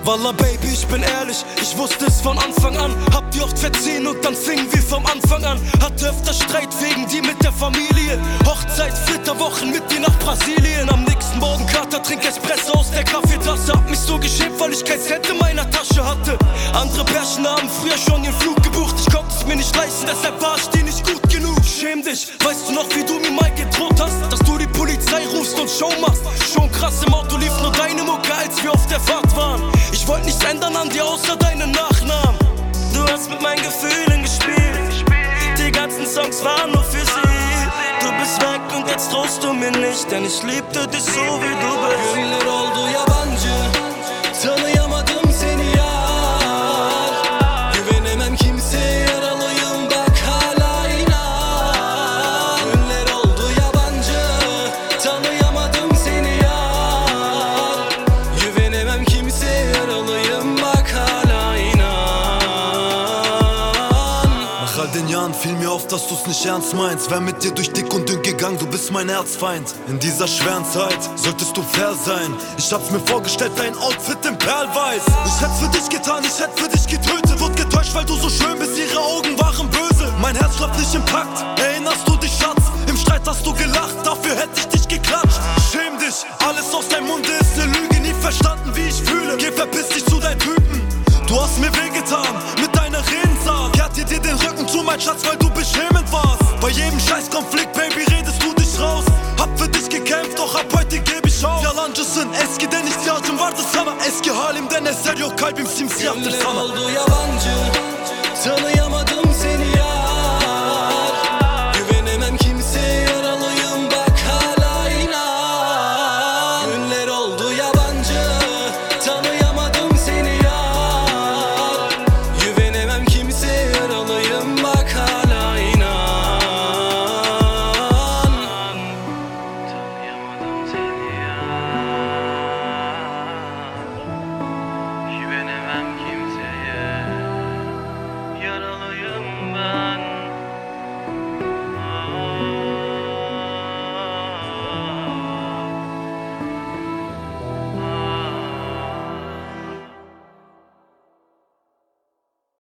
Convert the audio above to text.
Wallah Baby, ich bin ehrlich, ich wusste es von Anfang an. Hab die oft verziehen und dann fingen wir vom Anfang an. Hatte öfter Streit wegen die mit der Familie. Hochzeit, Flitterwochen mit dir nach Brasilien. Am nächsten Morgen Kater, trink Espresso aus der Kaffeetasse. Hab mich so geschämt, weil ich kein Cent in meiner Tasche hatte. Andere Pärchen haben früher schon ihren Flug gebucht. Ich konnte es mir nicht leisten, deshalb war ich dir nicht gut genug. Schäm dich, weißt du noch, wie du mir mal gedroht hast? Dass du die Polizei rufst und Show machst. Schon krass, im Auto lief nur deine Mucke, als wir auf der Fahrt waren. Ich wollte nichts ändern an dir, außer deinen Nachnamen. Du hast mit meinen Gefühlen gespielt. Die ganzen Songs waren nur für sie. Du bist weg und jetzt traust du mir nicht, denn ich liebte dich so wie du bist. Günler oldu yabancı, tanıyamadım seni yar. Güvenemem kimseye, yaralıyım bak hala inan. Günler oldu yabancı, tanıyamadım seni yar. Güvenemem kimseye, yaralıyım bak hala inan. Nach all den Jahren fiel mir auf, dass du's nicht ernst meinst. Wär mit dir durch dick und dünn gegangen, du bist mein Erzfeind. In dieser schweren Zeit solltest du fair sein. Ich hab's mir vorgestellt, dein Outfit in Perlweiß. Ich hätt's für dich getan, ich hätt für dich getötet. Wurde getäuscht, weil du so schön bist, ihre Augen waren böse. Mein Herz schlaft nicht im Takt, erinnerst du dich, Schatz? Im Streit hast du gelacht, dafür hätt ich dich geklatscht. Schäm dich, alles aus deinem Munde ist ne Lüge. Nie verstanden, wie ich fühle. Geh, verpiss dich zu deinen Typen. Du hast mir wehgetan, mit deiner Redensart. Kehrte dir den Rücken zu, mein Schatz, weil du beschämend warst. Bei jedem Scheißkonflikt, Baby, redest du dich raus. Hab für dich gekämpft, doch ab heute geb ich auf. Yalancısın, eskiden ihtiyacım vardı sana. Eski halimden eser yok, kalbim simsiyahtır Günler sana. oldu yabancı, tanıyamadım